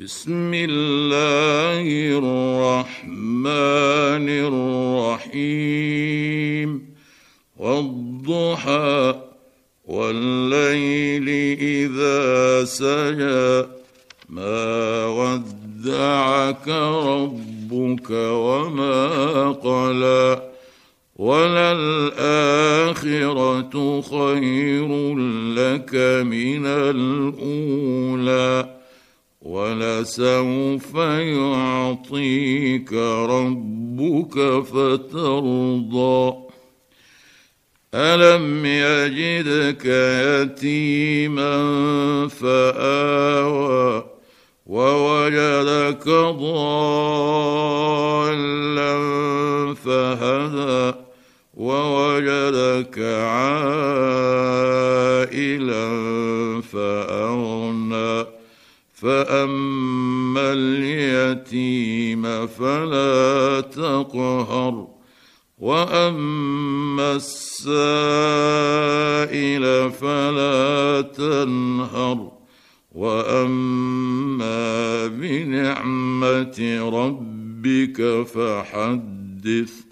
بسم الله الرحمن الرحيم والضحى والليل إذا سجى ما ودعك ربك وما قلى وللآخرة خير لك من الأولى ولسوف يعطيك ربك فترضى ألم يجدك يتيما فآوى ووجدك ضالا فهدى ووجدك عائلا فأغنى فأما اليتيم فلا تقهر وأما السائل فلا تنهر وأما بنعمة ربك فحدث